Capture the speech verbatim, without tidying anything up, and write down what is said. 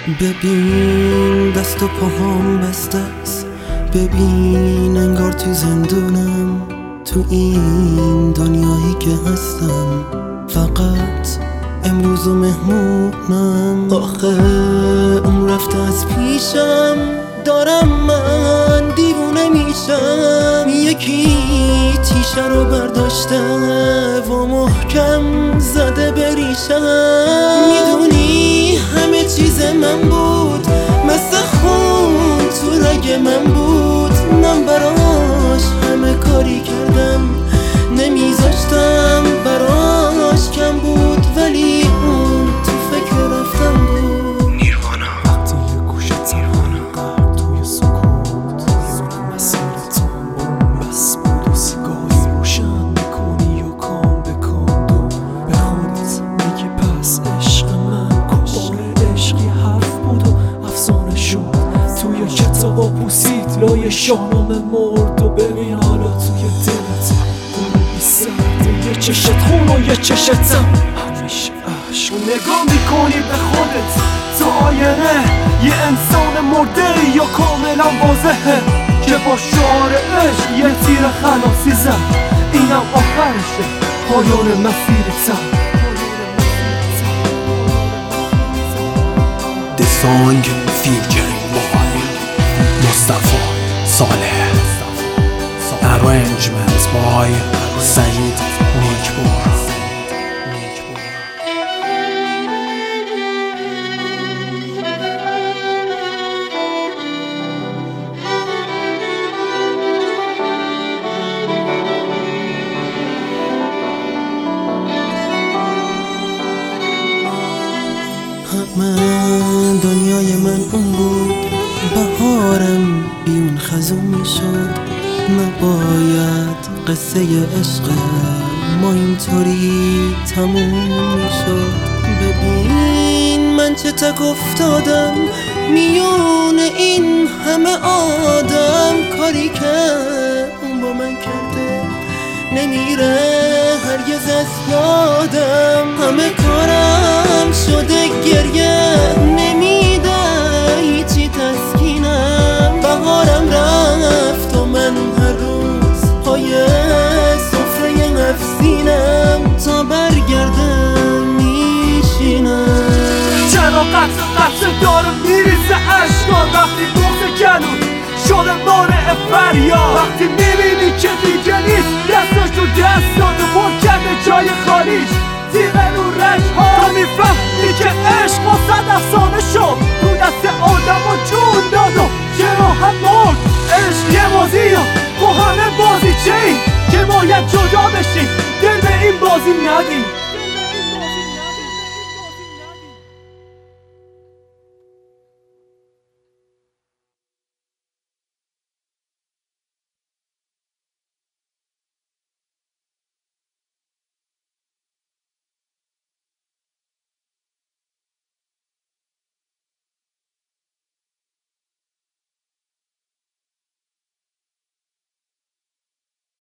ببین دست و پاهام بسته است، ببین انگار تو زندونم، تو این دنیایی که هستم فقط امروز و مهمونم. آخه اون رفته از پیشم، دارم من دیوونه میشم. یکی تیشه رو برداشته و محکم زده بریشم. میدونی همه چیز من بود، مثل خون تو رگ من بود. من براش همه کاری کردم، نمیذاشتم براش کم بود، ولی اون تو فکر رفتم بود. نیروانا وقتی یه گوشت نیروانا قرد توی سکوت، یه مسیر تو بس بود و سیگاری روشن میکنی و کام به کام دو به خودت میگی پس عشق من کن. عشقی حرف بود و افسانه شد، توی کتابا پوسید لای شاهنامه مرد. و ببین حالا توی دلت داره بی سرده، یه چشت خون و یه چشتم همیشه عشق. نگاه میکنی به خودت تو آینه، یه انسان مرده یا کاملا واضحه که با شعار عشق یه تیر خلاصی زد. اینم آخرشه، پایان مسیرتم. The song featuring boy Mustafa Saleh, arrangements by Saeed Nijpur. من دنیای من اون بود، بهارم بیون خزون میشد. نباید قصه عشق ما اینطوری تموم میشد. ببین من چه تک افتادم میون این همه آدم. کاری که اون با من کرده نمیره هرگز از یادم. همه کارم شده گریه، نمیده هیچی تسکینم. بهارم رفت و من هر روز پای سفره نفسینم. تا برگردم میشینم. چرا قطع قطع داره میریزه اشکان وقتی بغض گلون شده مانع فریاد. وقتی میبینی که دیگه نیست، دستش تو دست داده پر کرده جای خالیش تیغه رو رشها. تو میفهمی که عشق و صد افسانه شد، تو دست آدم و جون داد و چرا هم مرد. عشق یه بازی ها با همه بازی چه این که باید جدا بشیم، دل به این بازی ندیم.